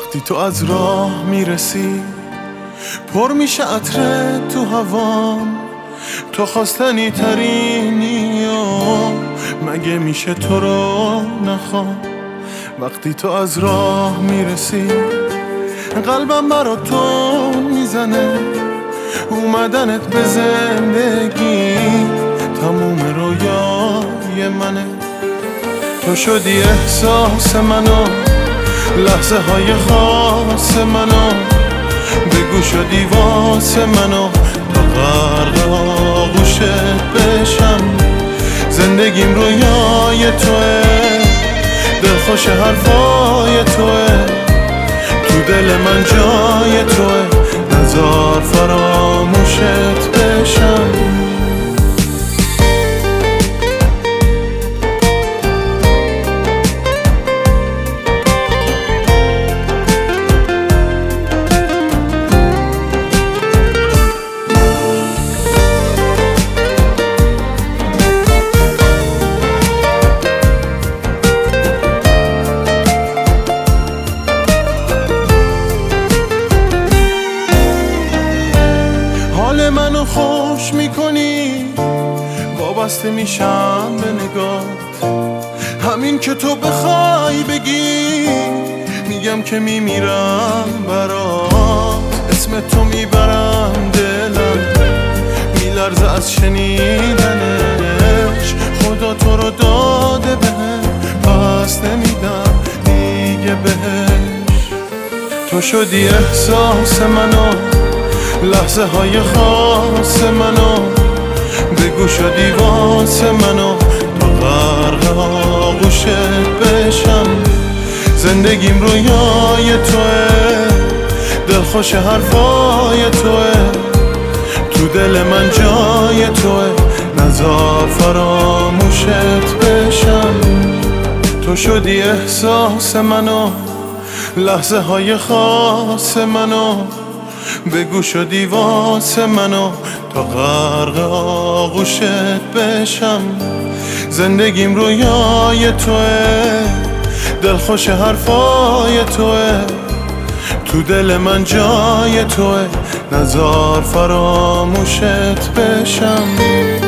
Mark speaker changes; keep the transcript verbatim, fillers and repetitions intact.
Speaker 1: وقتی تو از راه میرسی پر میشه عطر تو هوام، تو خواستنی ترینی و مگه میشه تو رو نخوام. وقتی تو از راه میرسی قلبم برا تو میزنه، اومدنت به زندگی تموم رویای منه. تو شدی احساس منو، لحظه های خاص منو، بگو شدی واسه منو تا غرق آغوشت بشم. زندگیم رویای توه، دلخوش حرفای توه، تو دل من جای توه، نذار فراموشت بشم. حال منو خوش میکنی، وابسته میشم به نگات. همین که تو بخوای بگی میگم که میمیرم برات. اسم تو میبرم دلم میلرزه از شنیدنش، خدا تو رو داده بهم پس نمیدم دیگه بهش. تو شدی احساس منو، لحظه های خاص منو، بگو شدی واسه منو تا غرق آغوشت بشم. زندگیم رویای توه، دلخوش حرفای توه، تو دل من جای توه، نذار فراموشت بشم. تو شدی احساس منو، لحظه های خاص منو، بگو شدی واسه منو تا غرق آغوشت بشم. زندگیم رویای توه، دلخوش حرفای توه، تو دل من جای توه، نذار فراموشت بشم.